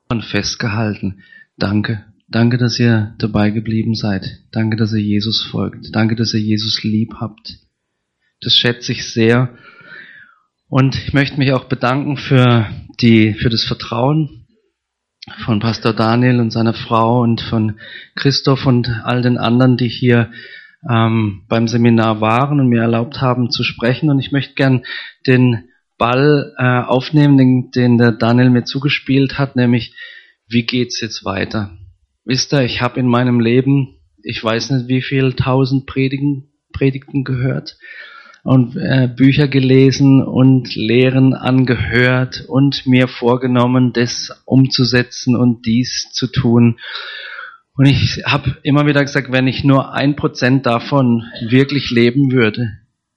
Und festgehalten. Danke. Danke, dass ihr dabei geblieben seid. Danke, dass ihr Jesus folgt. Danke, dass ihr Jesus lieb habt. Das schätze ich sehr. Und ich möchte mich auch bedanken für das Vertrauen von Pastor Daniel und seiner Frau und von Christoph und all den anderen, die hier beim Seminar waren und mir erlaubt haben zu sprechen. Und ich möchte gern den Ball aufnehmen, den der Daniel mir zugespielt hat, nämlich, wie geht's jetzt weiter? Wisst ihr, ich habe in meinem Leben, ich weiß nicht wie viel, 1000 Predigten gehört und Bücher gelesen und Lehren angehört und mir vorgenommen, das umzusetzen und dies zu tun. Und ich habe immer wieder gesagt, wenn ich nur 1% davon wirklich leben würde,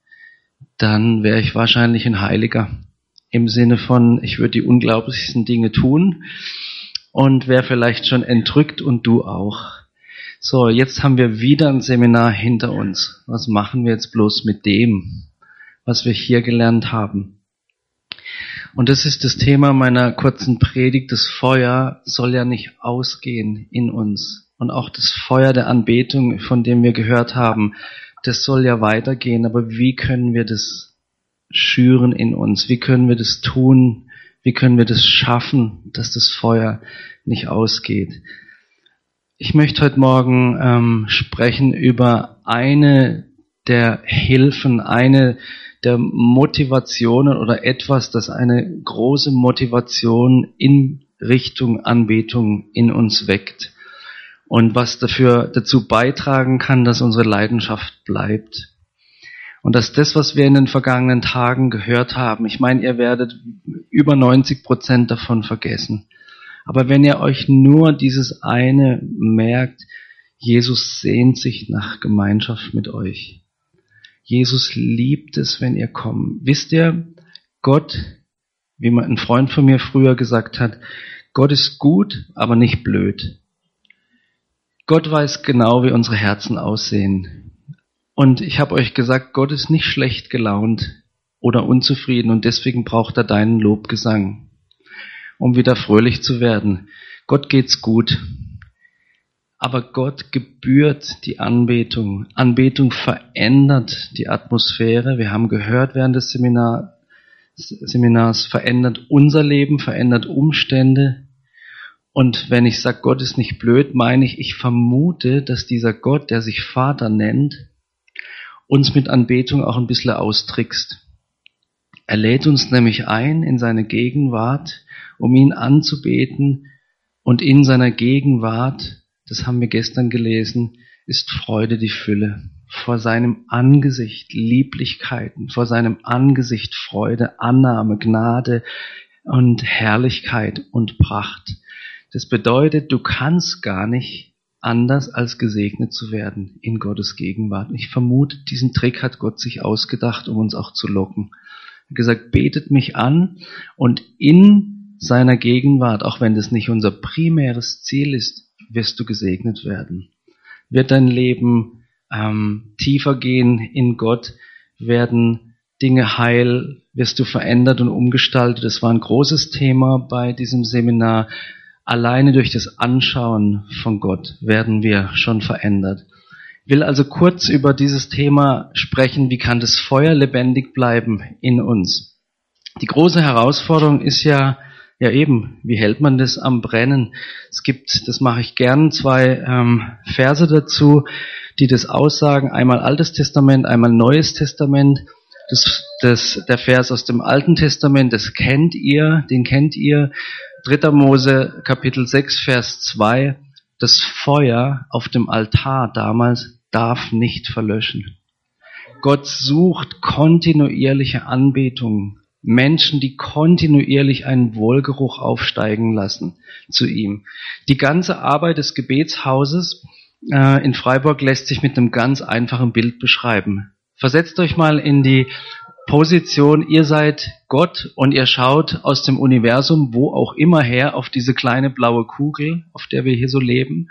dann wäre ich wahrscheinlich ein Heiliger. Im Sinne von, ich würde die unglaublichsten Dinge tun und wäre vielleicht schon entrückt und du auch. So, jetzt haben wir wieder ein Seminar hinter uns. Was machen wir jetzt bloß mit dem, was wir hier gelernt haben? Und das ist das Thema meiner kurzen Predigt. Das Feuer soll ja nicht ausgehen in uns. Und auch das Feuer der Anbetung, von dem wir gehört haben, das soll ja weitergehen. Aber wie können wir das schüren in uns? Wie können wir das tun? Wie können wir das schaffen, dass das Feuer nicht ausgeht? Ich möchte heute Morgen sprechen über eine der Hilfen, eine der Motivationen oder etwas, das eine große Motivation in Richtung Anbetung in uns weckt und was dazu beitragen kann, dass unsere Leidenschaft bleibt. Und dass das, was wir in den vergangenen Tagen gehört haben, ich meine, ihr werdet über 90% davon vergessen. Aber wenn ihr euch nur dieses eine merkt, Jesus sehnt sich nach Gemeinschaft mit euch. Jesus liebt es, wenn ihr kommt. Wisst ihr, Gott, wie ein Freund von mir früher gesagt hat, Gott ist gut, aber nicht blöd. Gott weiß genau, wie unsere Herzen aussehen. Und ich habe euch gesagt, Gott ist nicht schlecht gelaunt oder unzufrieden und deswegen braucht er deinen Lobgesang, um wieder fröhlich zu werden. Gott geht's gut. Aber Gott gebührt die Anbetung. Anbetung verändert die Atmosphäre. Wir haben gehört während des Seminars, verändert unser Leben, verändert Umstände. Und wenn ich sage, Gott ist nicht blöd, meine ich vermute, dass dieser Gott, der sich Vater nennt, uns mit Anbetung auch ein bisschen austrickst. Er lädt uns nämlich ein in seine Gegenwart, um ihn anzubeten, und in seiner Gegenwart, das haben wir gestern gelesen, ist Freude die Fülle. Vor seinem Angesicht Lieblichkeiten, vor seinem Angesicht Freude, Annahme, Gnade und Herrlichkeit und Pracht. Das bedeutet, du kannst gar nicht anders als gesegnet zu werden in Gottes Gegenwart. Ich vermute, diesen Trick hat Gott sich ausgedacht, um uns auch zu locken. Er hat gesagt, betet mich an und in seiner Gegenwart, auch wenn das nicht unser primäres Ziel ist, wirst du gesegnet werden. Wird dein Leben tiefer gehen in Gott, werden Dinge heil, wirst du verändert und umgestaltet. Das war ein großes Thema bei diesem Seminar. Alleine durch das Anschauen von Gott werden wir schon verändert. Ich will also kurz über dieses Thema sprechen, wie kann das Feuer lebendig bleiben in uns. Die große Herausforderung ist ja eben, wie hält man das am Brennen? Es gibt, das mache ich gern, 2 Verse dazu, die das aussagen. Einmal Altes Testament, einmal Neues Testament. Der Vers aus dem Alten Testament, den kennt ihr. 3. Mose, Kapitel 6, Vers 2. Das Feuer auf dem Altar damals darf nicht verlöschen. Gott sucht kontinuierliche Anbetung. Menschen, die kontinuierlich einen Wohlgeruch aufsteigen lassen zu ihm. Die ganze Arbeit des Gebetshauses in Freiburg lässt sich mit einem ganz einfachen Bild beschreiben. Versetzt euch mal in die Position, ihr seid Gott und ihr schaut aus dem Universum, wo auch immer her, auf diese kleine blaue Kugel, auf der wir hier so leben.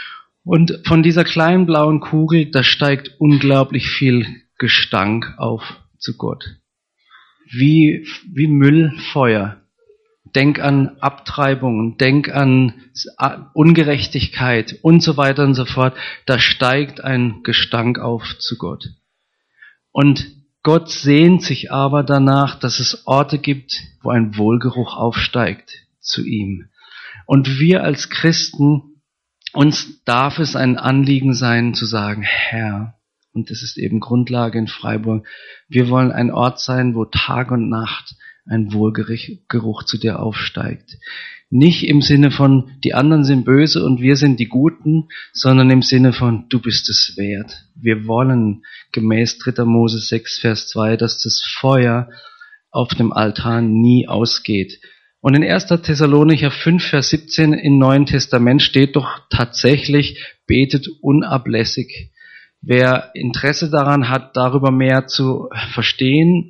Und von dieser kleinen blauen Kugel, da steigt unglaublich viel Gestank auf zu Gott. Wie Müllfeuer. Denk an Abtreibungen, denk an Ungerechtigkeit und so weiter und so fort. Da steigt ein Gestank auf zu Gott. Und Gott sehnt sich aber danach, dass es Orte gibt, wo ein Wohlgeruch aufsteigt zu ihm. Und wir als Christen, uns darf es ein Anliegen sein, zu sagen, Herr, und das ist eben Grundlage in Freiburg, wir wollen ein Ort sein, wo Tag und Nacht ein Wohlgeruch zu dir aufsteigt. Nicht im Sinne von, die anderen sind böse und wir sind die Guten, sondern im Sinne von, du bist es wert. Wir wollen gemäß 3. Mose 6, Vers 2, dass das Feuer auf dem Altar nie ausgeht. Und in 1. Thessalonicher 5, Vers 17 im Neuen Testament steht doch tatsächlich, betet unablässig. Wer Interesse daran hat, darüber mehr zu verstehen,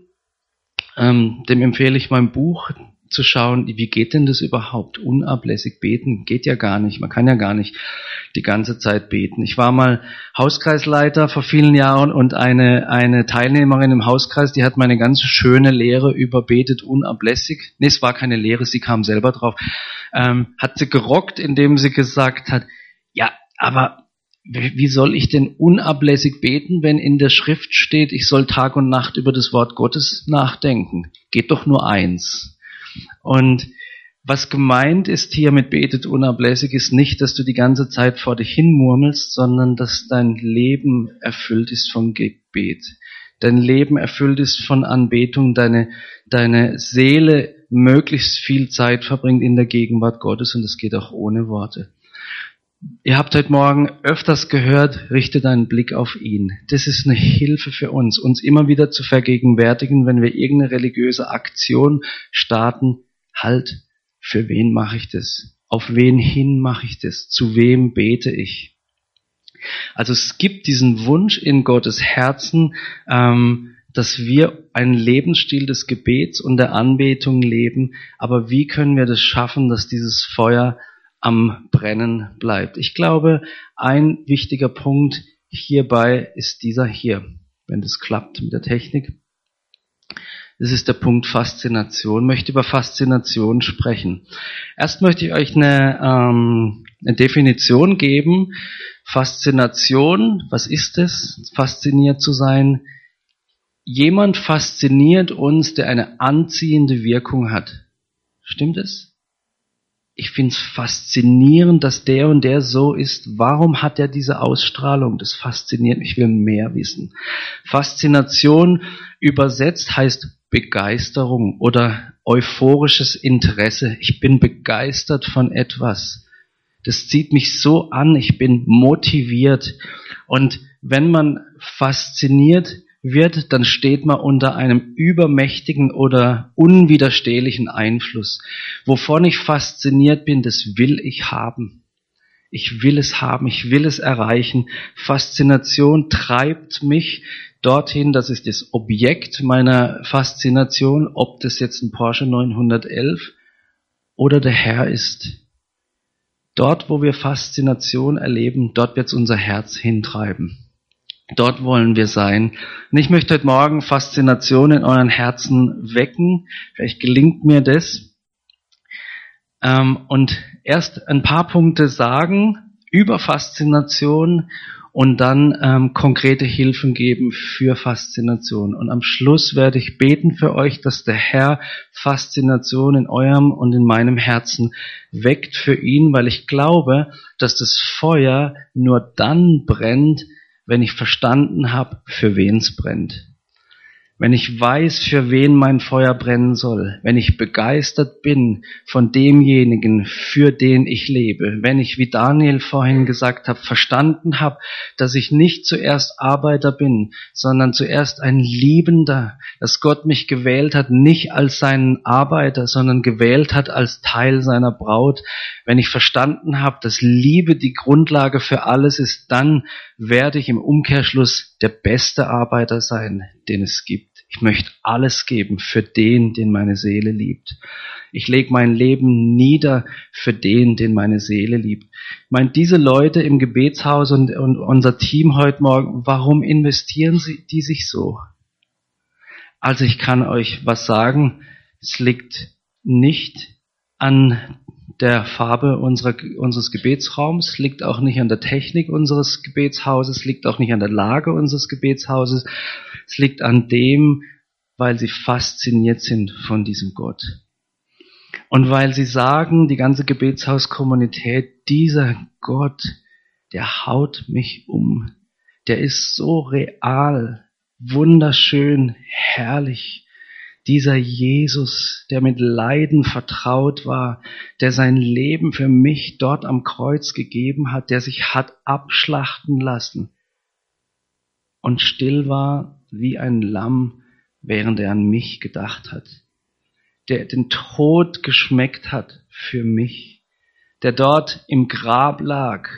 dem empfehle ich mein Buch zu schauen, wie geht denn das überhaupt? Unablässig beten geht ja gar nicht. Man kann ja gar nicht die ganze Zeit beten. Ich war mal Hauskreisleiter vor vielen Jahren und eine Teilnehmerin im Hauskreis, die hat meine ganz schöne Lehre über betet unablässig. Nee, es war keine Lehre, sie kam selber drauf. Hat sie gerockt, indem sie gesagt hat, ja, aber wie soll ich denn unablässig beten, wenn in der Schrift steht, ich soll Tag und Nacht über das Wort Gottes nachdenken? Geht doch nur eins. Und was gemeint ist hier mit betet unablässig, ist nicht, dass du die ganze Zeit vor dich hin murmelst, sondern dass dein Leben erfüllt ist von Gebet. Dein Leben erfüllt ist von Anbetung, deine Seele möglichst viel Zeit verbringt in der Gegenwart Gottes und es geht auch ohne Worte. Ihr habt heute Morgen öfters gehört, richte deinen Blick auf ihn. Das ist eine Hilfe für uns immer wieder zu vergegenwärtigen, wenn wir irgendeine religiöse Aktion starten, halt, für wen mache ich das? Auf wen hin mache ich das? Zu wem bete ich? Also es gibt diesen Wunsch in Gottes Herzen, dass wir einen Lebensstil des Gebets und der Anbetung leben. Aber wie können wir das schaffen, dass dieses Feuer am Brennen bleibt? Ich glaube, ein wichtiger Punkt hierbei ist dieser hier, wenn das klappt mit der Technik. Das ist der Punkt Faszination. Ich möchte über Faszination sprechen. Erst möchte ich euch eine Definition geben. Faszination, was ist es? Fasziniert zu sein. Jemand fasziniert uns, der eine anziehende Wirkung hat. Stimmt es? Ich finde es faszinierend, dass der und der so ist. Warum hat er diese Ausstrahlung? Das fasziniert mich, ich will mehr wissen. Faszination übersetzt heißt Begeisterung oder euphorisches Interesse. Ich bin begeistert von etwas. Das zieht mich so an, ich bin motiviert. Und wenn man fasziniert wird, dann steht man unter einem übermächtigen oder unwiderstehlichen Einfluss. Wovon ich fasziniert bin, das will ich haben. Ich will es haben, ich will es erreichen. Faszination treibt mich dorthin, das ist das Objekt meiner Faszination, ob das jetzt ein Porsche 911 oder der Herr ist. Dort, wo wir Faszination erleben, dort wird es unser Herz hintreiben. Dort wollen wir sein. Und ich möchte heute Morgen Faszination in euren Herzen wecken. Vielleicht gelingt mir das. Und erst ein paar Punkte sagen über Faszination und dann konkrete Hilfen geben für Faszination. Und am Schluss werde ich beten für euch, dass der Herr Faszination in eurem und in meinem Herzen weckt für ihn, weil ich glaube, dass das Feuer nur dann brennt, wenn ich verstanden habe, für wen es brennt. Wenn ich weiß, für wen mein Feuer brennen soll, wenn ich begeistert bin von demjenigen, für den ich lebe, wenn ich, wie Daniel vorhin gesagt hat, verstanden habe, dass ich nicht zuerst Arbeiter bin, sondern zuerst ein Liebender, dass Gott mich gewählt hat, nicht als seinen Arbeiter, sondern gewählt hat als Teil seiner Braut. Wenn ich verstanden habe, dass Liebe die Grundlage für alles ist, dann werde ich im Umkehrschluss der beste Arbeiter sein, den es gibt. Ich möchte alles geben für den, den meine Seele liebt. Ich lege mein Leben nieder für den, den meine Seele liebt. Ich meine, diese Leute im Gebetshaus und unser Team heute Morgen, warum investieren die sich so? Also ich kann euch was sagen, es liegt nicht an der Farbe unseres Gebetsraums, liegt auch nicht an der Technik unseres Gebetshauses, liegt auch nicht an der Lage unseres Gebetshauses. Es liegt an dem, weil sie fasziniert sind von diesem Gott. Und weil sie sagen, die ganze Gebetshauskommunität, dieser Gott, der haut mich um. Der ist so real, wunderschön, herrlich. Dieser Jesus, der mit Leiden vertraut war, der sein Leben für mich dort am Kreuz gegeben hat, der sich hat abschlachten lassen und still war wie ein Lamm, während er an mich gedacht hat, der den Tod geschmeckt hat für mich, der dort im Grab lag,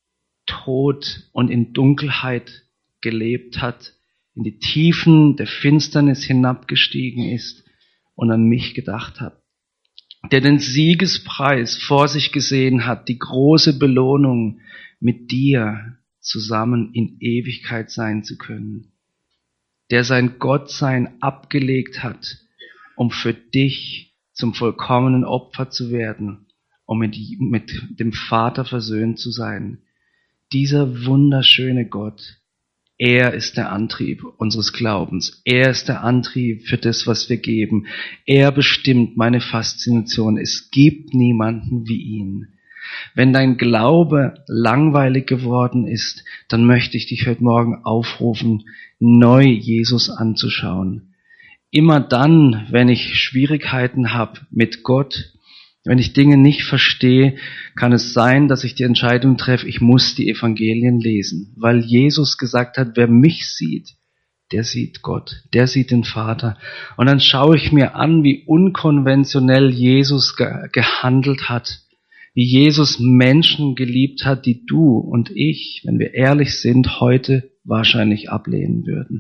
tot und in Dunkelheit gelebt hat, in die Tiefen der Finsternis hinabgestiegen ist und an mich gedacht hat, der den Siegespreis vor sich gesehen hat, die große Belohnung, mit dir zusammen in Ewigkeit sein zu können, der sein Gottsein abgelegt hat, um für dich zum vollkommenen Opfer zu werden, um mit dem Vater versöhnt zu sein. Dieser wunderschöne Gott, er ist der Antrieb unseres Glaubens. Er ist der Antrieb für das, was wir geben. Er bestimmt meine Faszination. Es gibt niemanden wie ihn. Wenn dein Glaube langweilig geworden ist, dann möchte ich dich heute Morgen aufrufen, neu Jesus anzuschauen. Immer dann, wenn ich Schwierigkeiten habe mit Gott, wenn ich Dinge nicht verstehe, kann es sein, dass ich die Entscheidung treffe, ich muss die Evangelien lesen, weil Jesus gesagt hat, wer mich sieht, der sieht Gott, der sieht den Vater. Und dann schaue ich mir an, wie unkonventionell Jesus gehandelt hat, wie Jesus Menschen geliebt hat, die du und ich, wenn wir ehrlich sind, heute wahrscheinlich ablehnen würden.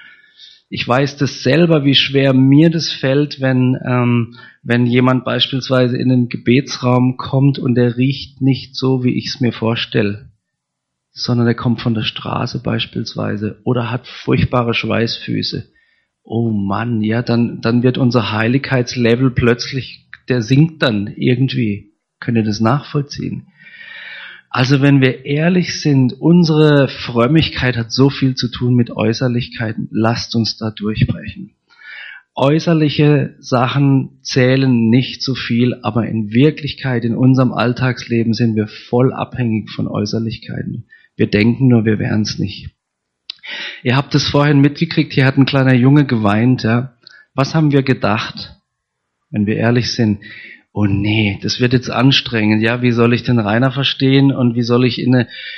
Ich weiß das selber, wie schwer mir das fällt, wenn jemand beispielsweise in den Gebetsraum kommt und der riecht nicht so, wie ich es mir vorstelle, sondern der kommt von der Straße beispielsweise oder hat furchtbare Schweißfüße. Oh Mann, ja, dann wird unser Heiligkeitslevel plötzlich, der sinkt dann irgendwie. Könnt ihr das nachvollziehen? Also wenn wir ehrlich sind, unsere Frömmigkeit hat so viel zu tun mit Äußerlichkeiten. Lasst uns da durchbrechen. Äußerliche Sachen zählen nicht so viel, aber in Wirklichkeit, in unserem Alltagsleben sind wir voll abhängig von Äußerlichkeiten. Wir denken nur, wir wären es nicht. Ihr habt es vorhin mitgekriegt, hier hat ein kleiner Junge geweint. Ja. Was haben wir gedacht, wenn wir ehrlich sind? Oh nee, das wird jetzt anstrengend. Ja, wie soll ich den Rainer verstehen und wie soll ich in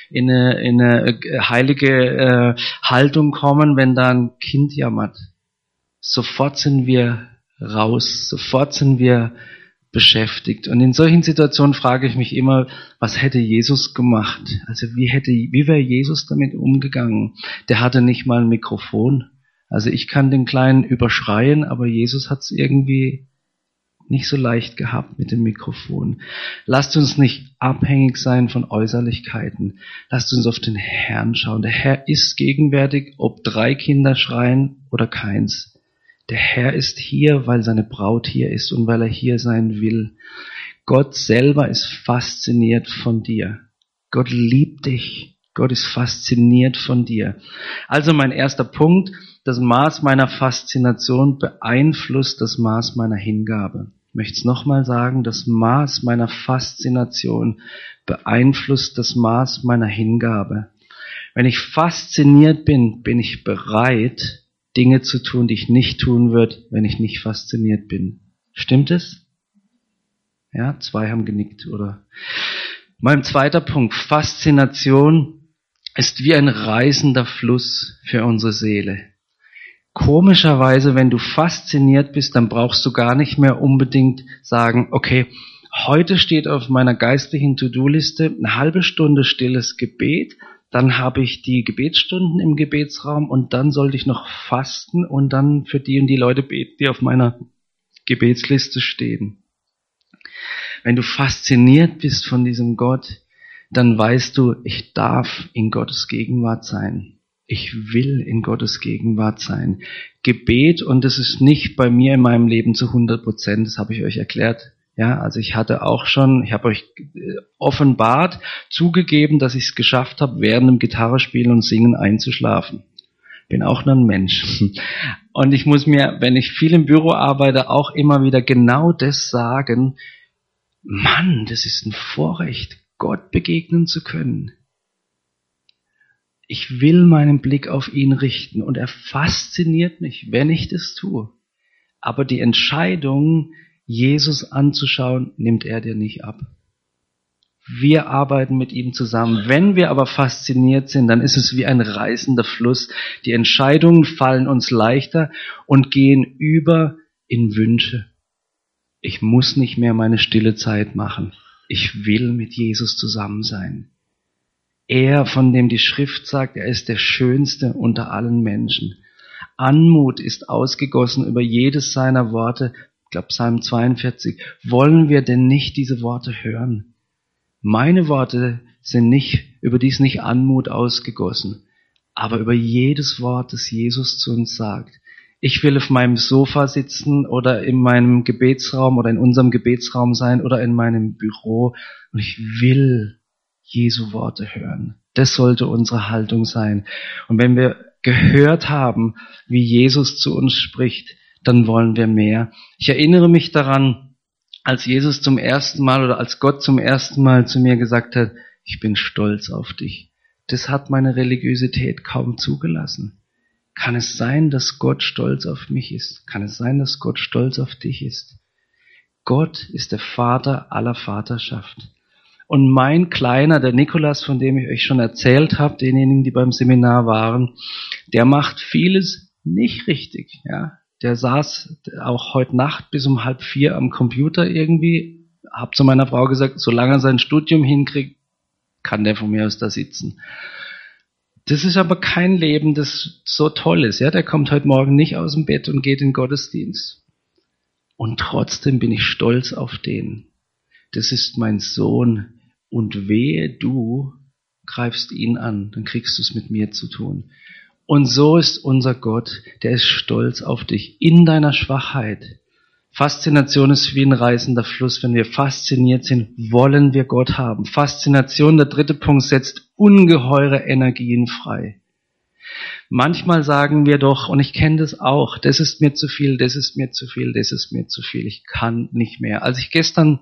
eine heilige Haltung kommen, wenn da ein Kind jammert? Sofort sind wir raus, sofort sind wir beschäftigt. Und in solchen Situationen frage ich mich immer, was hätte Jesus gemacht? Also wie wäre Jesus damit umgegangen? Der hatte nicht mal ein Mikrofon. Also ich kann den Kleinen überschreien, aber Jesus hat es irgendwie nicht so leicht gehabt mit dem Mikrofon. Lasst uns nicht abhängig sein von Äußerlichkeiten. Lasst uns auf den Herrn schauen. Der Herr ist gegenwärtig, ob 3 Kinder schreien oder keins. Der Herr ist hier, weil seine Braut hier ist und weil er hier sein will. Gott selber ist fasziniert von dir. Gott liebt dich. Gott ist fasziniert von dir. Also mein erster Punkt, das Maß meiner Faszination beeinflusst das Maß meiner Hingabe. Ich möchte es nochmal sagen, das Maß meiner Faszination beeinflusst das Maß meiner Hingabe. Wenn ich fasziniert bin, bin ich bereit, Dinge zu tun, die ich nicht tun würde, wenn ich nicht fasziniert bin. Stimmt es? Ja, 2 haben genickt, oder? Mein zweiter Punkt, Faszination ist wie ein reißender Fluss für unsere Seele. Komischerweise, wenn du fasziniert bist, dann brauchst du gar nicht mehr unbedingt sagen, okay, heute steht auf meiner geistlichen To-Do-Liste eine halbe Stunde stilles Gebet, dann habe ich die Gebetsstunden im Gebetsraum und dann sollte ich noch fasten und dann für die und die Leute beten, die auf meiner Gebetsliste stehen. Wenn du fasziniert bist von diesem Gott, dann weißt du, ich darf in Gottes Gegenwart sein. Ich will in Gottes Gegenwart sein. Gebet, und das ist nicht bei mir in meinem Leben zu 100%, das habe ich euch erklärt, Ja, also ich habe euch offenbart, zugegeben, dass ich es geschafft habe, während dem Gitarrespielen und Singen einzuschlafen. Bin auch nur ein Mensch. Und ich muss mir, wenn ich viel im Büro arbeite, auch immer wieder genau das sagen: Mann, das ist ein Vorrecht, Gott begegnen zu können. Ich will meinen Blick auf ihn richten und er fasziniert mich, wenn ich das tue. Aber die Entscheidung, Jesus anzuschauen, nimmt er dir nicht ab. Wir arbeiten mit ihm zusammen. Wenn wir aber fasziniert sind, dann ist es wie ein reißender Fluss. Die Entscheidungen fallen uns leichter und gehen über in Wünsche. Ich muss nicht mehr meine stille Zeit machen. Ich will mit Jesus zusammen sein. Er, von dem die Schrift sagt, er ist der Schönste unter allen Menschen. Anmut ist ausgegossen über jedes seiner Worte. Ich glaube Psalm 42. Wollen wir denn nicht diese Worte hören? Meine Worte sind nicht, überdies nicht Anmut ausgegossen, aber über jedes Wort, das Jesus zu uns sagt. Ich will auf meinem Sofa sitzen oder in meinem Gebetsraum oder in unserem Gebetsraum sein oder in meinem Büro und ich will Jesu Worte hören. Das sollte unsere Haltung sein. Und wenn wir gehört haben, wie Jesus zu uns spricht, dann wollen wir mehr. Ich erinnere mich daran, als Jesus zum ersten Mal oder als Gott zum ersten Mal zu mir gesagt hat, ich bin stolz auf dich. Das hat meine Religiosität kaum zugelassen. Kann es sein, dass Gott stolz auf mich ist? Kann es sein, dass Gott stolz auf dich ist? Gott ist der Vater aller Vaterschaft. Und mein Kleiner, der Nikolas, von dem ich euch schon erzählt habe, denjenigen, die beim Seminar waren, der macht vieles nicht richtig, ja. Der saß auch heute Nacht bis um 3:30 am Computer irgendwie. Hab zu meiner Frau gesagt, solange er sein Studium hinkriegt, kann der von mir aus da sitzen. Das ist aber kein Leben, das so toll ist. Ja, der kommt heute Morgen nicht aus dem Bett und geht in den Gottesdienst. Und trotzdem bin ich stolz auf den. Das ist mein Sohn. Und wehe, du greifst ihn an, dann kriegst du es mit mir zu tun. Und so ist unser Gott, der ist stolz auf dich in deiner Schwachheit. Faszination ist wie ein reißender Fluss. Wenn wir fasziniert sind, wollen wir Gott haben. Faszination, der dritte Punkt, setzt ungeheure Energien frei. Manchmal sagen wir doch, und ich kenne das auch, das ist mir zu viel, das ist mir zu viel, das ist mir zu viel, ich kann nicht mehr. Als ich gestern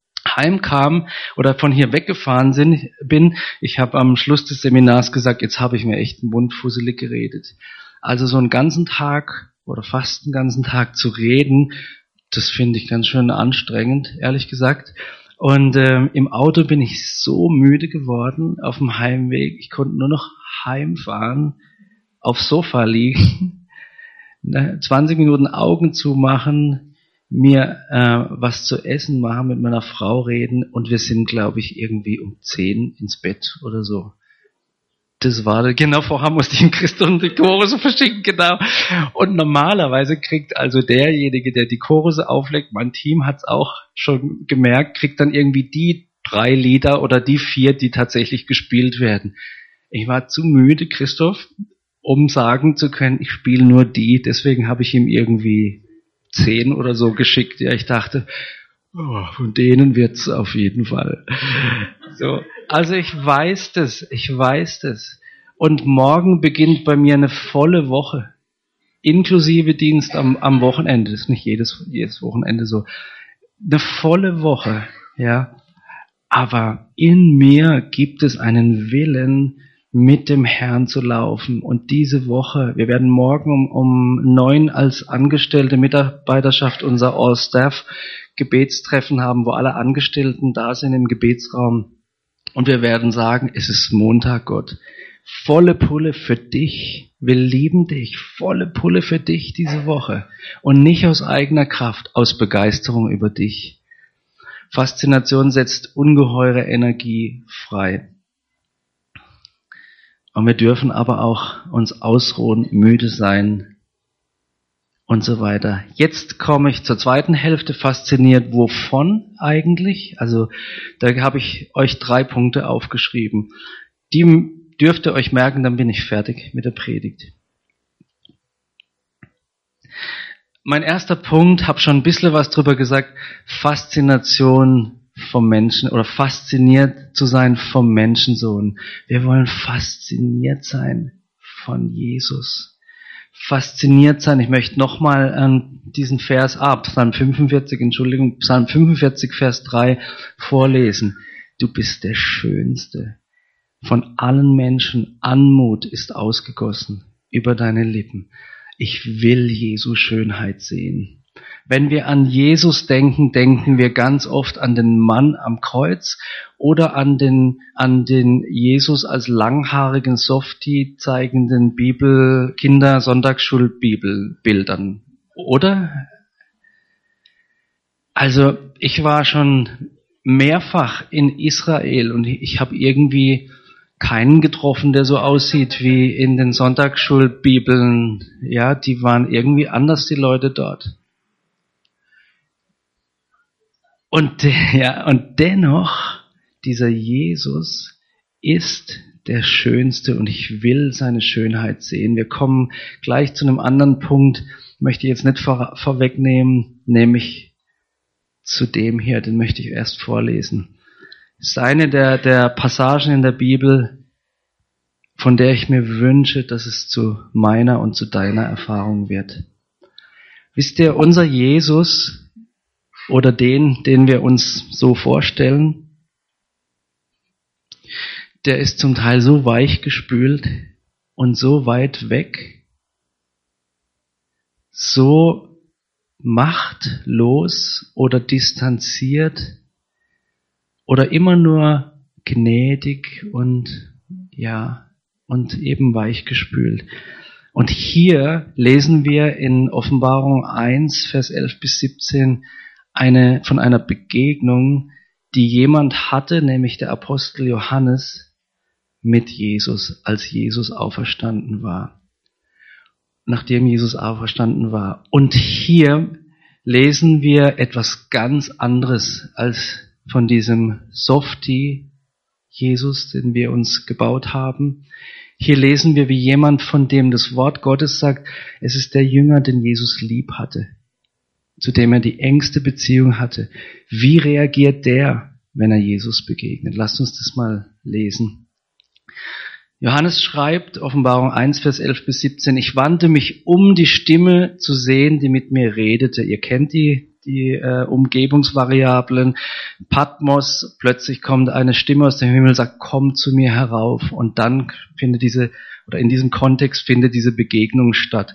heimkam oder von hier weggefahren bin, ich habe am Schluss des Seminars gesagt, jetzt habe ich mir echt einen Mund fusselig geredet. Also so einen ganzen Tag oder fast einen ganzen Tag zu reden, das finde ich ganz schön anstrengend, ehrlich gesagt. Und im Auto bin ich so müde geworden auf dem Heimweg, ich konnte nur noch heimfahren, aufs Sofa liegen, 20 Minuten Augen zumachen, mir was zu essen machen, mit meiner Frau reden und wir sind, glaube ich, irgendwie um 10 ins Bett oder so. Das war, genau vorher musste ich in Christus die Chorus verschicken, genau. Und normalerweise kriegt also derjenige, der die Chorus auflegt, mein Team hat es auch schon gemerkt, kriegt dann irgendwie die 3 Lieder oder die 4, die tatsächlich gespielt werden. Ich war zu müde, Christoph, um sagen zu können, ich spiele nur die, deswegen habe ich ihm irgendwie 10 oder so geschickt. Ja, ich dachte, von denen wird's auf jeden Fall. So, also ich weiß das. Und morgen beginnt bei mir eine volle Woche, inklusive Dienst am Wochenende. Das ist nicht jedes Wochenende so. Eine volle Woche, ja. Aber in mir gibt es einen Willen, mit dem Herrn zu laufen. Und diese Woche, wir werden morgen um 9 als angestellte Mitarbeiterschaft unser All-Staff Gebetstreffen haben, wo alle Angestellten da sind im Gebetsraum. Und wir werden sagen, es ist Montag, Gott. Volle Pulle für dich. Wir lieben dich. Volle Pulle für dich diese Woche. Und nicht aus eigener Kraft, aus Begeisterung über dich. Faszination setzt ungeheure Energie frei. Und wir dürfen aber auch uns ausruhen, müde sein und so weiter. Jetzt komme ich zur zweiten Hälfte, fasziniert. Wovon eigentlich? Also da habe ich euch 3 Punkte aufgeschrieben. Die dürft ihr euch merken, dann bin ich fertig mit der Predigt. Mein erster Punkt, habe schon ein bisschen was drüber gesagt, Faszination vom Menschen oder fasziniert zu sein vom Menschensohn. Wir wollen fasziniert sein von Jesus. Fasziniert sein. Ich möchte nochmal an diesen Vers Psalm 45, Vers 3 vorlesen. Du bist der Schönste. Von allen Menschen Anmut ist ausgegossen über deine Lippen. Ich will Jesu Schönheit sehen. Wenn wir an Jesus denken, denken wir ganz oft an den Mann am Kreuz oder an den Jesus als langhaarigen Softie zeigenden Sonntagsschulbibelbildern, oder? Also ich war schon mehrfach in Israel und ich habe irgendwie keinen getroffen, der so aussieht wie in den Sonntagsschulbibeln. Ja, die waren irgendwie anders, die Leute dort. Und dennoch, dieser Jesus ist der Schönste und ich will seine Schönheit sehen. Wir kommen gleich zu einem anderen Punkt, möchte ich jetzt nicht vorwegnehmen, nämlich zu dem hier, den möchte ich erst vorlesen. Das ist eine der Passagen in der Bibel, von der ich mir wünsche, dass es zu meiner und zu deiner Erfahrung wird. Wisst ihr, unser Jesus oder den wir uns so vorstellen, der ist zum Teil so weich gespült und so weit weg, so machtlos oder distanziert oder immer nur gnädig und eben weichgespült. Und hier lesen wir in Offenbarung 1, Vers 11 bis 17 von einer Begegnung, die jemand hatte, nämlich der Apostel Johannes mit Jesus, als Jesus auferstanden war. Nachdem Jesus auferstanden war. Und hier lesen wir etwas ganz anderes als von diesem Softie Jesus, den wir uns gebaut haben. Hier lesen wir, wie jemand, von dem das Wort Gottes sagt, es ist der Jünger, den Jesus lieb hatte, zu dem er die engste Beziehung hatte. Wie reagiert der, wenn er Jesus begegnet? Lasst uns das mal lesen. Johannes schreibt, Offenbarung 1, Vers 11 bis 17, ich wandte mich, um die Stimme zu sehen, die mit mir redete. Ihr kennt die Umgebungsvariablen. Patmos, plötzlich kommt eine Stimme aus dem Himmel, sagt, komm zu mir herauf. Und dann in diesem Kontext findet diese Begegnung statt.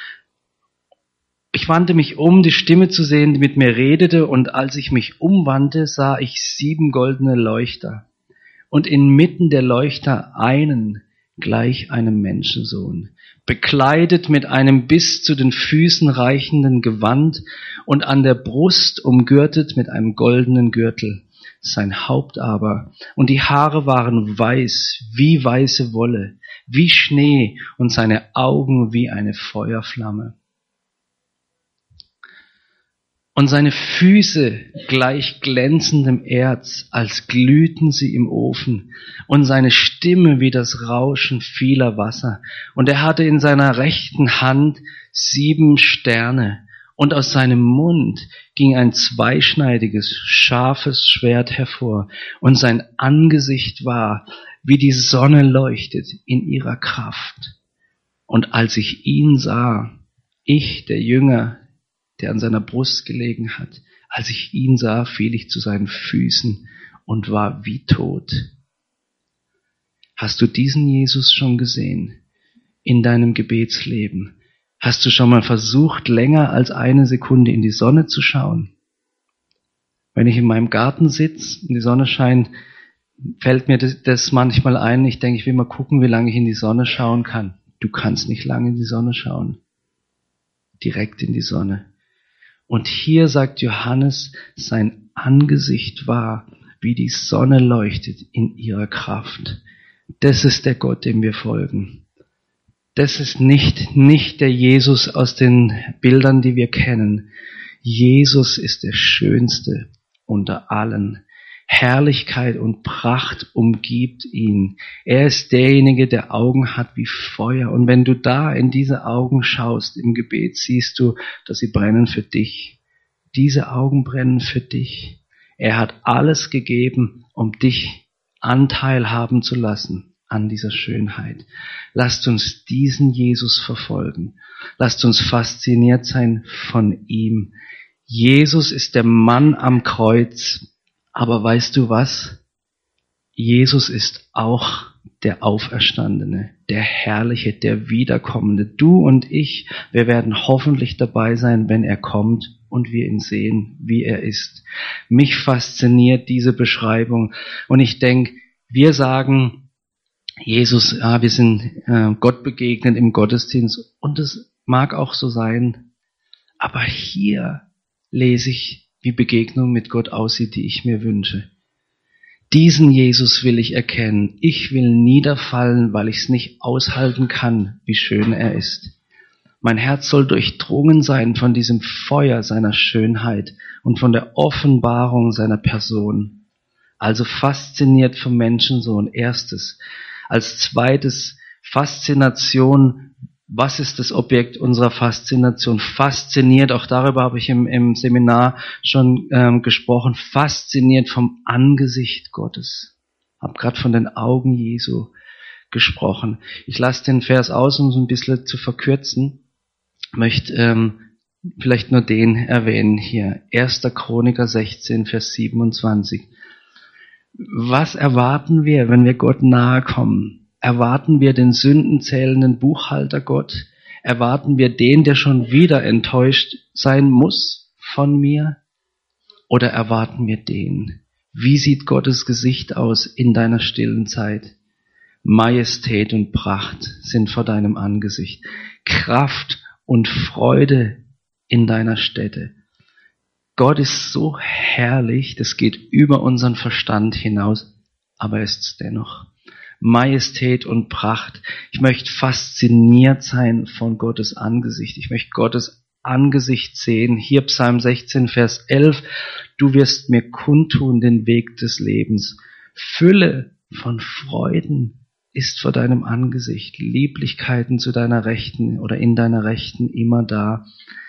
Ich wandte mich um, die Stimme zu sehen, die mit mir redete, und als ich mich umwandte, sah ich 7 goldene Leuchter. Und inmitten der Leuchter einen, gleich einem Menschensohn, bekleidet mit einem bis zu den Füßen reichenden Gewand und an der Brust umgürtet mit einem goldenen Gürtel. Sein Haupt aber und die Haare waren weiß, wie weiße Wolle, wie Schnee, und seine Augen wie eine Feuerflamme. Und seine Füße gleich glänzendem Erz, als glühten sie im Ofen, und seine Stimme wie das Rauschen vieler Wasser. Und er hatte in seiner rechten Hand 7 Sterne, und aus seinem Mund ging ein zweischneidiges, scharfes Schwert hervor, und sein Angesicht war, wie die Sonne leuchtet in ihrer Kraft. Und als ich ihn sah, ich, der Jünger, der an seiner Brust gelegen hat, als ich ihn sah, fiel ich zu seinen Füßen und war wie tot. Hast du diesen Jesus schon gesehen in deinem Gebetsleben? Hast du schon mal versucht, länger als eine Sekunde in die Sonne zu schauen? Wenn ich in meinem Garten sitze und die Sonne scheint, fällt mir das manchmal ein. Ich denke, ich will mal gucken, wie lange ich in die Sonne schauen kann. Du kannst nicht lange in die Sonne schauen. Direkt in die Sonne. Und hier sagt Johannes, sein Angesicht war, wie die Sonne leuchtet in ihrer Kraft. Das ist der Gott, dem wir folgen. Das ist nicht der Jesus aus den Bildern, die wir kennen. Jesus ist der Schönste unter allen. Herrlichkeit und Pracht umgibt ihn. Er ist derjenige, der Augen hat wie Feuer. Und wenn du da in diese Augen schaust im Gebet, siehst du, dass sie brennen für dich. Diese Augen brennen für dich. Er hat alles gegeben, um dich Anteil haben zu lassen an dieser Schönheit. Lasst uns diesen Jesus verfolgen. Lasst uns fasziniert sein von ihm. Jesus ist der Mann am Kreuz. Aber weißt du was? Jesus ist auch der Auferstandene, der Herrliche, der Wiederkommende. Du und ich, wir werden hoffentlich dabei sein, wenn er kommt und wir ihn sehen, wie er ist. Mich fasziniert diese Beschreibung und ich denke, wir sagen, Jesus, wir sind Gott begegnet im Gottesdienst und es mag auch so sein, aber hier lese ich, wie Begegnung mit Gott aussieht, die ich mir wünsche. Diesen Jesus will ich erkennen. Ich will niederfallen, weil ich es nicht aushalten kann, wie schön er ist. Mein Herz soll durchdrungen sein von diesem Feuer seiner Schönheit und von der Offenbarung seiner Person. Also fasziniert vom Menschensohn, erstes. Als zweites, Faszination. Was ist das Objekt unserer Faszination? Fasziniert, auch darüber habe ich im Seminar schon gesprochen, fasziniert vom Angesicht Gottes. Habe gerade von den Augen Jesu gesprochen. Ich lasse den Vers aus, um es ein bisschen zu verkürzen. Möchte vielleicht nur den erwähnen hier. 1. Chroniker 16, Vers 27. Was erwarten wir, wenn wir Gott nahe kommen? Erwarten wir den sündenzählenden Buchhalter Gott? Erwarten wir den, der schon wieder enttäuscht sein muss von mir? Oder erwarten wir den? Wie sieht Gottes Gesicht aus in deiner stillen Zeit? Majestät und Pracht sind vor deinem Angesicht. Kraft und Freude in deiner Stätte. Gott ist so herrlich, das geht über unseren Verstand hinaus, aber er ist es dennoch. Majestät und Pracht. Ich möchte fasziniert sein von Gottes Angesicht. Ich möchte Gottes Angesicht sehen. Hier Psalm 16, Vers 11. Du wirst mir kundtun den Weg des Lebens. Fülle von Freuden ist vor deinem Angesicht. Lieblichkeiten zu deiner Rechten oder in deiner Rechten immer da.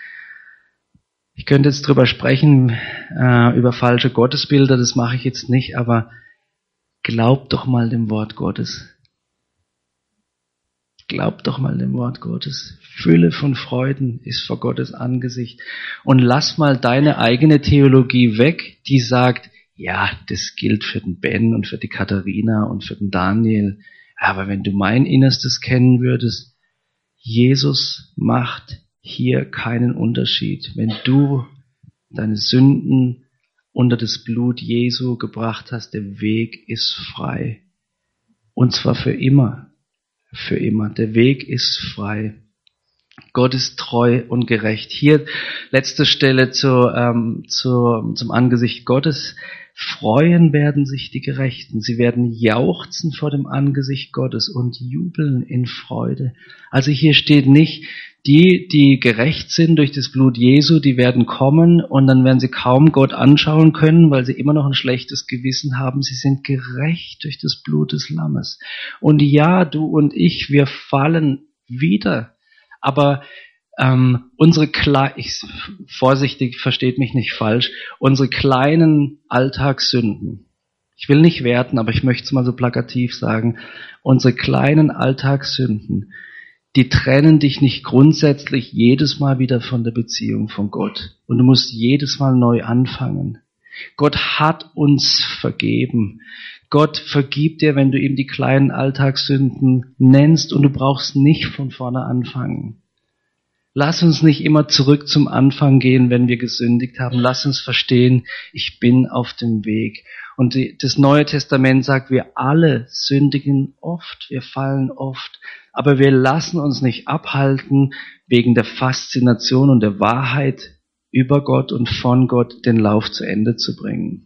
Ich könnte jetzt drüber sprechen, über falsche Gottesbilder. Das mache ich jetzt nicht, aber glaub doch mal dem Wort Gottes. Glaub doch mal dem Wort Gottes. Fülle von Freuden ist vor Gottes Angesicht. Und lass mal deine eigene Theologie weg, die sagt, ja, das gilt für den Ben und für die Katharina und für den Daniel. Aber wenn du mein Innerstes kennen würdest, Jesus macht hier keinen Unterschied. Wenn du deine Sünden unter das Blut Jesu gebracht hast, der Weg ist frei. Und zwar für immer. Für immer. Der Weg ist frei. Gott ist treu und gerecht. Hier letzte Stelle zum Angesicht Gottes. Freuen werden sich die Gerechten. Sie werden jauchzen vor dem Angesicht Gottes und jubeln in Freude. Also hier steht nicht, die gerecht sind durch das Blut Jesu, die werden kommen und dann werden sie kaum Gott anschauen können, weil sie immer noch ein schlechtes Gewissen haben. Sie sind gerecht durch das Blut des Lammes. Und ja, du und ich, wir fallen wieder. Aber vorsichtig, versteht mich nicht falsch, unsere kleinen Alltagssünden, ich will nicht werten, aber ich möchte es mal so plakativ sagen, unsere kleinen Alltagssünden, die trennen dich nicht grundsätzlich jedes Mal wieder von der Beziehung von Gott. Und du musst jedes Mal neu anfangen. Gott hat uns vergeben. Gott vergibt dir, wenn du ihm die kleinen Alltagssünden nennst und du brauchst nicht von vorne anfangen. Lass uns nicht immer zurück zum Anfang gehen, wenn wir gesündigt haben. Lass uns verstehen, ich bin auf dem Weg. Und das Neue Testament sagt, wir alle sündigen oft, wir fallen oft. Aber wir lassen uns nicht abhalten, wegen der Faszination und der Wahrheit über Gott und von Gott den Lauf zu Ende zu bringen.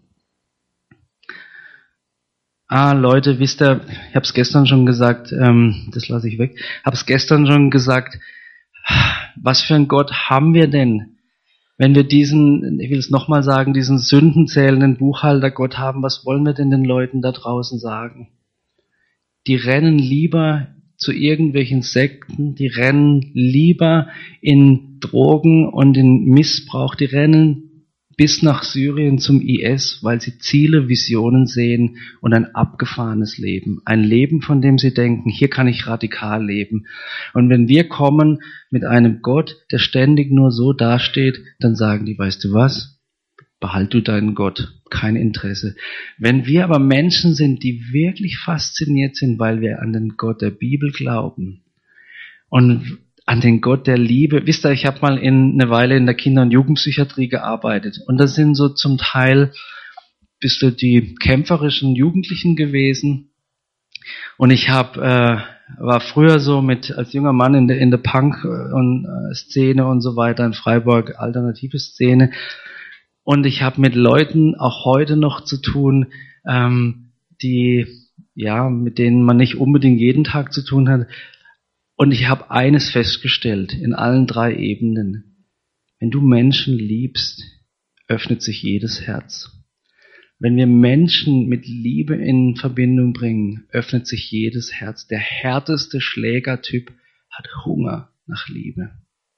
Leute, wisst ihr, ich habe es gestern schon gesagt, das lasse ich weg, habe es gestern schon gesagt, was für ein Gott haben wir denn? Wenn wir diesen, ich will es nochmal sagen, diesen sündenzählenden Buchhalter Gott haben, was wollen wir denn den Leuten da draußen sagen? Die rennen lieber zu irgendwelchen Sekten, die rennen lieber in Drogen und in Missbrauch, die rennen bis nach Syrien zum IS, weil sie Ziele, Visionen sehen und ein abgefahrenes Leben. Ein Leben, von dem sie denken, hier kann ich radikal leben. Und wenn wir kommen mit einem Gott, der ständig nur so dasteht, dann sagen die, weißt du was? Behalt du deinen Gott, kein Interesse. Wenn wir aber Menschen sind, die wirklich fasziniert sind, weil wir an den Gott der Bibel glauben und an den Gott der Liebe. Wisst ihr, ich habe mal eine Weile in der Kinder- und Jugendpsychiatrie gearbeitet und das sind so zum Teil bist du die kämpferischen Jugendlichen gewesen und ich war früher so als junger Mann in der Punk- und Szene und so weiter in Freiburg, alternative Szene, und ich habe mit Leuten auch heute noch zu tun, die mit denen man nicht unbedingt jeden Tag zu tun hat. Und ich habe eines festgestellt, in allen 3 Ebenen. Wenn du Menschen liebst, öffnet sich jedes Herz. Wenn wir Menschen mit Liebe in Verbindung bringen, öffnet sich jedes Herz. Der härteste Schlägertyp hat Hunger nach Liebe.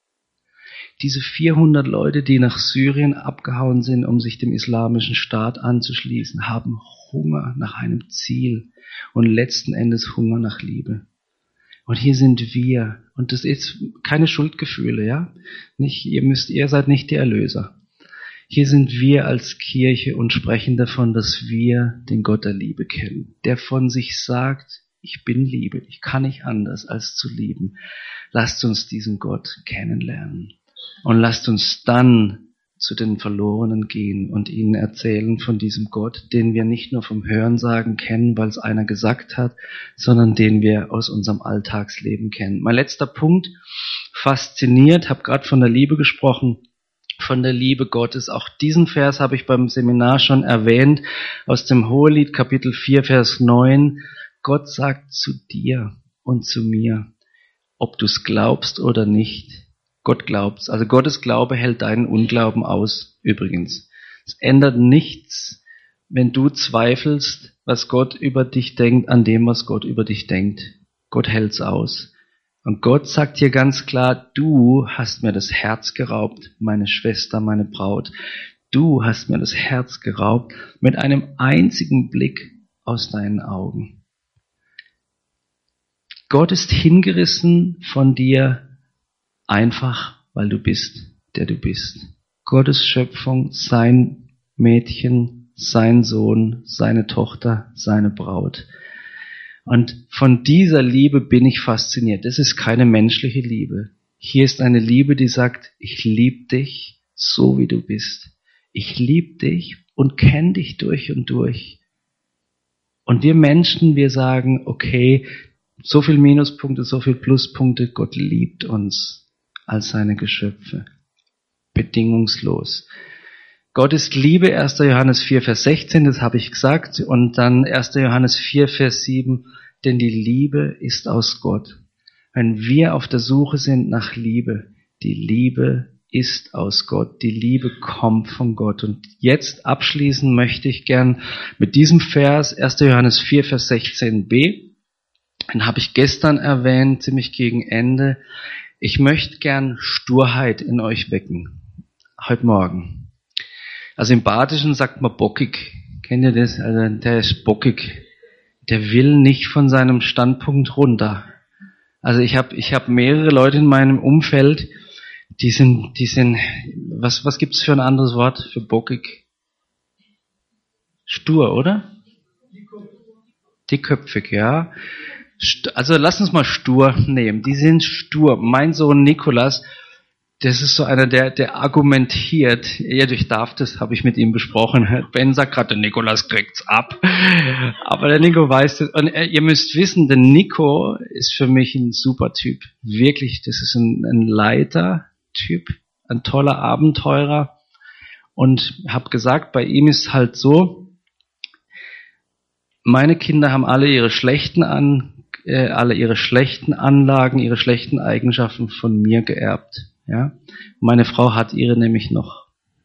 Diese 400 Leute, die nach Syrien abgehauen sind, um sich dem islamischen Staat anzuschließen, haben Hunger nach einem Ziel und letzten Endes Hunger nach Liebe. Und hier sind wir. Und das ist keine Schuldgefühle, ja? Ihr seid nicht die Erlöser. Hier sind wir als Kirche und sprechen davon, dass wir den Gott der Liebe kennen, der von sich sagt, ich bin Liebe, ich kann nicht anders als zu lieben. Lasst uns diesen Gott kennenlernen. Und lasst uns dann zu den Verlorenen gehen und ihnen erzählen von diesem Gott, den wir nicht nur vom Hörensagen kennen, weil es einer gesagt hat, sondern den wir aus unserem Alltagsleben kennen. Mein letzter Punkt, fasziniert, habe gerade von der Liebe gesprochen, von der Liebe Gottes. Auch diesen Vers habe ich beim Seminar schon erwähnt, aus dem Hohelied Kapitel 4, Vers 9. Gott sagt zu dir und zu mir, ob du es glaubst oder nicht. Gott glaubt's. Also Gottes Glaube hält deinen Unglauben aus, übrigens. Es ändert nichts, wenn du zweifelst, was Gott über dich denkt, an dem, was Gott über dich denkt. Gott hält's aus. Und Gott sagt hier ganz klar, du hast mir das Herz geraubt, meine Schwester, meine Braut. Du hast mir das Herz geraubt mit einem einzigen Blick aus deinen Augen. Gott ist hingerissen von dir, einfach, weil du bist, der du bist. Gottes Schöpfung, sein Mädchen, sein Sohn, seine Tochter, seine Braut. Und von dieser Liebe bin ich fasziniert. Das ist keine menschliche Liebe. Hier ist eine Liebe, die sagt, ich liebe dich so, wie du bist. Ich liebe dich und kenne dich durch und durch. Und wir Menschen, wir sagen, okay, so viel Minuspunkte, so viel Pluspunkte, Gott liebt uns als seine Geschöpfe. Bedingungslos. Gott ist Liebe, 1. Johannes 4, Vers 16, das habe ich gesagt. Und dann 1. Johannes 4, Vers 7, denn die Liebe ist aus Gott. Wenn wir auf der Suche sind nach Liebe, die Liebe ist aus Gott, die Liebe kommt von Gott. Und jetzt abschließen möchte ich gern mit diesem Vers, 1. Johannes 4, Vers 16b, den habe ich gestern erwähnt, ziemlich gegen Ende. Ich möchte gern Sturheit in euch wecken, heute Morgen. Also im Badischen sagt man bockig. Kennt ihr das? Also der ist bockig. Der will nicht von seinem Standpunkt runter. Also ich hab mehrere Leute in meinem Umfeld, die sind, was gibt's für ein anderes Wort für bockig? Stur, oder? Dickköpfig, ja. Also lass uns mal stur nehmen. Die sind stur. Mein Sohn Nikolas, das ist so einer, der argumentiert. Ich darf das, habe ich mit ihm besprochen. Ben sagt gerade, der Nikolas kriegt's ab. Aber der Nico weiß das. Und ihr müsst wissen, der Nico ist für mich ein super Typ. Wirklich, das ist ein Leiter-Typ, ein toller Abenteurer. Und habe gesagt, bei ihm ist halt so, meine Kinder haben alle ihre schlechten Anlagen, ihre schlechten Eigenschaften von mir geerbt. Ja? Meine Frau hat ihre nämlich noch.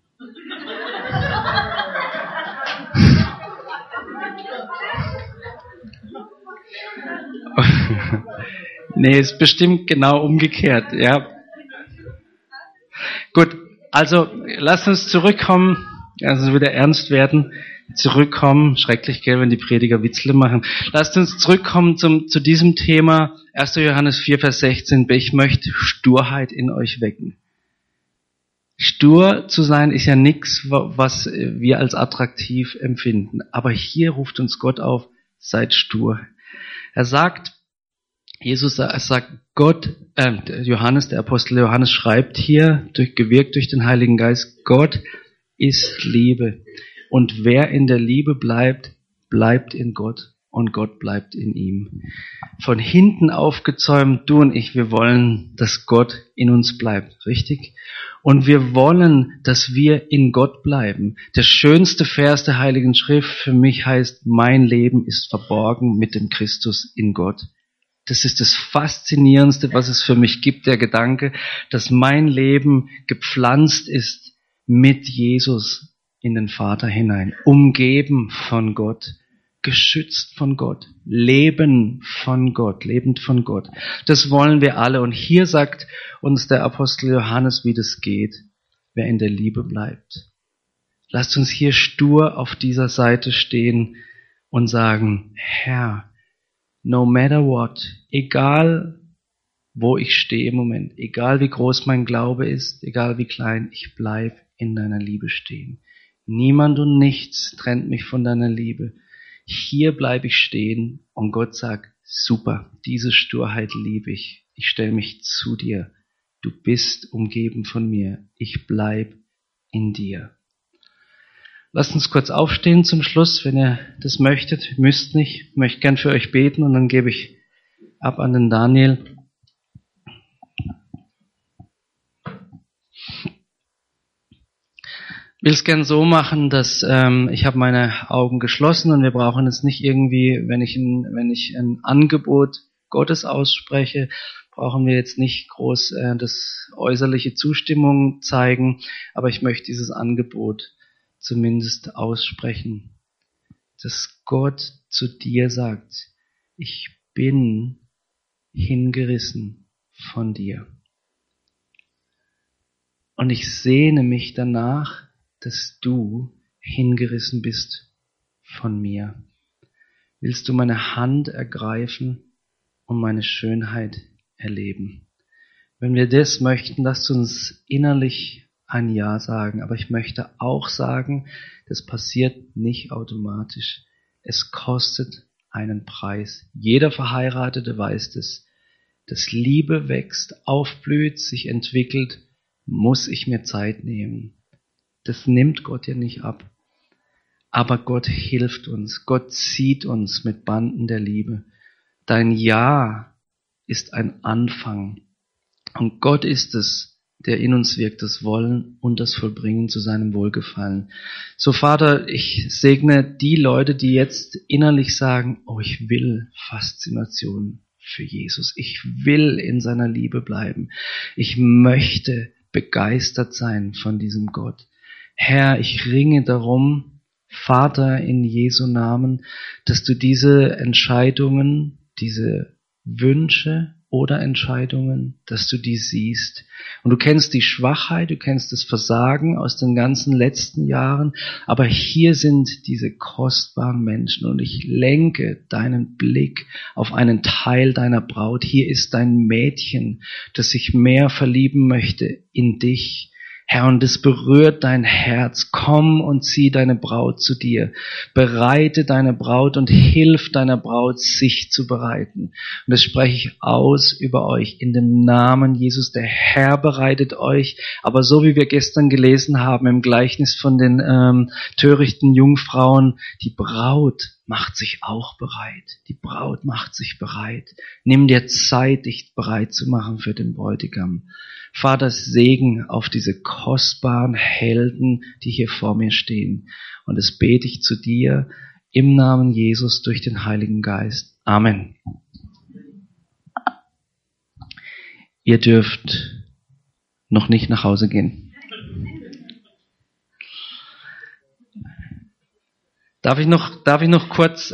Nee, ist bestimmt genau umgekehrt, ja. Gut, also lasst uns zurückkommen, also wieder ernst werden, zurückkommen, schrecklich, gell, wenn die Prediger Witzle machen. Lasst uns zurückkommen zu diesem Thema, 1. Johannes 4, Vers 16, ich möchte Sturheit in euch wecken. Stur zu sein ist ja nichts, was wir als attraktiv empfinden, aber hier ruft uns Gott auf, seid stur. Er sagt Gott, Johannes, der Apostel Johannes schreibt hier, gewirkt durch den Heiligen Geist, Gott ist Liebe. Und wer in der Liebe bleibt, bleibt in Gott und Gott bleibt in ihm. Von hinten aufgezäumt, du und ich, wir wollen, dass Gott in uns bleibt, richtig? Und wir wollen, dass wir in Gott bleiben. Der schönste Vers der Heiligen Schrift für mich heißt, mein Leben ist verborgen mit dem Christus in Gott. Das ist das Faszinierendste, was es für mich gibt, der Gedanke, dass mein Leben gepflanzt ist mit Jesus in den Vater hinein, umgeben von Gott, geschützt von Gott, lebend von Gott. Das wollen wir alle. Und hier sagt uns der Apostel Johannes, wie das geht, wer in der Liebe bleibt. Lasst uns hier stur auf dieser Seite stehen und sagen, Herr, no matter what, egal wo ich stehe im Moment, egal wie groß mein Glaube ist, egal wie klein, ich bleib in deiner Liebe stehen. Niemand und nichts trennt mich von deiner Liebe. Hier bleibe ich stehen und Gott sagt, super, diese Sturheit liebe ich. Ich stelle mich zu dir. Du bist umgeben von mir. Ich bleib in dir. Lasst uns kurz aufstehen zum Schluss, wenn ihr das möchtet. Müsst nicht. Ich möchte gern für euch beten und dann gebe ich ab an den Daniel. Ich will es gern so machen, dass ich habe meine Augen geschlossen und wir brauchen jetzt nicht irgendwie, wenn ich ein Angebot Gottes ausspreche, brauchen wir jetzt nicht groß das äußerliche Zustimmung zeigen, aber ich möchte dieses Angebot zumindest aussprechen, dass Gott zu dir sagt, ich bin hingerissen von dir. Und ich sehne mich danach, dass du hingerissen bist von mir. Willst du meine Hand ergreifen und meine Schönheit erleben? Wenn wir das möchten, lasst uns innerlich ein Ja sagen. Aber ich möchte auch sagen, das passiert nicht automatisch. Es kostet einen Preis. Jeder Verheiratete weiß das. Dass Liebe wächst, aufblüht, sich entwickelt, muss ich mir Zeit nehmen. Das nimmt Gott ja nicht ab. Aber Gott hilft uns. Gott zieht uns mit Banden der Liebe. Dein Ja ist ein Anfang. Und Gott ist es, der in uns wirkt, das Wollen und das Vollbringen zu seinem Wohlgefallen. So, Vater, ich segne die Leute, die jetzt innerlich sagen, oh, ich will Faszination für Jesus. Ich will in seiner Liebe bleiben. Ich möchte begeistert sein von diesem Gott. Herr, ich ringe darum, Vater, in Jesu Namen, dass du diese Entscheidungen, diese Wünsche oder Entscheidungen, dass du die siehst. Und du kennst die Schwachheit, du kennst das Versagen aus den ganzen letzten Jahren, aber hier sind diese kostbaren Menschen und ich lenke deinen Blick auf einen Teil deiner Braut. Hier ist dein Mädchen, das sich mehr verlieben möchte in dich. Herr, und es berührt dein Herz. Komm und zieh deine Braut zu dir. Bereite deine Braut und hilf deiner Braut, sich zu bereiten. Und das spreche ich aus über euch in dem Namen Jesus. Der Herr bereitet euch. Aber so wie wir gestern gelesen haben im Gleichnis von den törichten Jungfrauen, die Braut macht sich auch bereit. Die Braut macht sich bereit. Nimm dir Zeit, dich bereit zu machen für den Bräutigam. Vater, Segen auf diese kostbaren Helden, die hier vor mir stehen. Und das bete ich zu dir im Namen Jesus durch den Heiligen Geist. Amen. Ihr dürft noch nicht nach Hause gehen. Darf ich noch kurz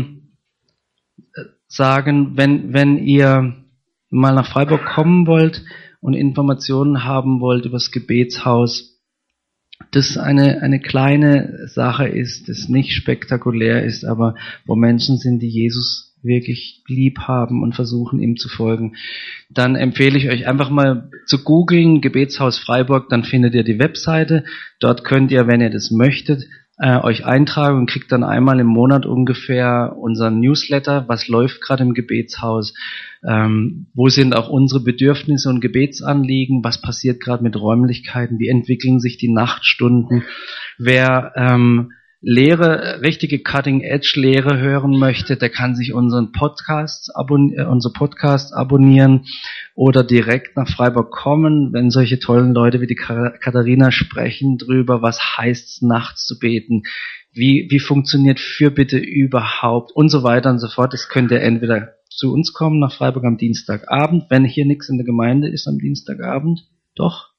sagen, wenn ihr mal nach Freiburg kommen wollt und Informationen haben wollt über das Gebetshaus, das eine kleine Sache ist, das nicht spektakulär ist, aber wo Menschen sind, die Jesus wirklich lieb haben und versuchen, ihm zu folgen, dann empfehle ich euch einfach mal zu googeln, Gebetshaus Freiburg, dann findet ihr die Webseite. Dort könnt ihr, wenn ihr das möchtet, euch eintragen und kriegt dann einmal im Monat ungefähr unseren Newsletter, was läuft gerade im Gebetshaus, wo sind auch unsere Bedürfnisse und Gebetsanliegen, was passiert gerade mit Räumlichkeiten, wie entwickeln sich die Nachtstunden. Wer richtige Cutting-Edge-Lehre hören möchte, der kann sich unseren Podcast abonnieren oder direkt nach Freiburg kommen, wenn solche tollen Leute wie die Katharina sprechen drüber, was heißt es, nachts zu beten, wie funktioniert Fürbitte überhaupt und so weiter und so fort. Das könnt ihr entweder zu uns kommen nach Freiburg am Dienstagabend, wenn hier nichts in der Gemeinde ist am Dienstagabend, doch.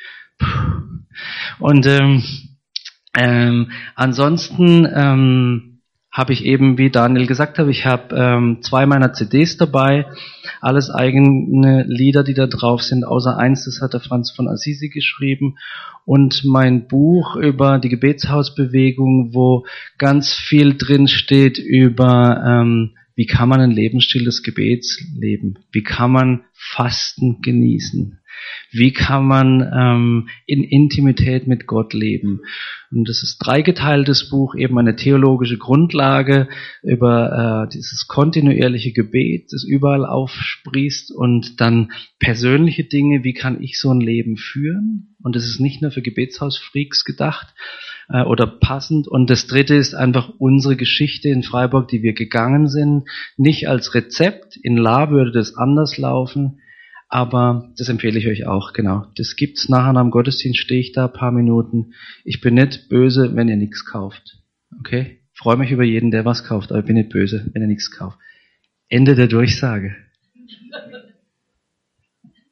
Und ansonsten habe ich eben, wie Daniel gesagt hat, ich habe 2 meiner CDs dabei, alles eigene Lieder, die da drauf sind, außer eins, das hat der Franz von Assisi geschrieben, und mein Buch über die Gebetshausbewegung, wo ganz viel drin steht über wie kann man einen Lebensstil des Gebets leben, wie kann man Fasten genießen, wie kann man in Intimität mit Gott leben. Und das ist 3-geteiltes Buch, eben eine theologische Grundlage über dieses kontinuierliche Gebet, das überall aufsprießt, und dann persönliche Dinge, wie kann ich so ein Leben führen. Und das ist nicht nur für Gebetshausfreaks gedacht oder passend. Und das 3. ist einfach unsere Geschichte in Freiburg, die wir gegangen sind, nicht als Rezept. In La würde das anders laufen. Aber das empfehle ich euch auch, genau. Das gibt's nachher nach dem Gottesdienst, stehe ich da ein paar Minuten. Ich bin nicht böse, wenn ihr nichts kauft. Okay? Ich freue mich über jeden, der was kauft, aber ich bin nicht böse, wenn er nichts kauft. Ende der Durchsage.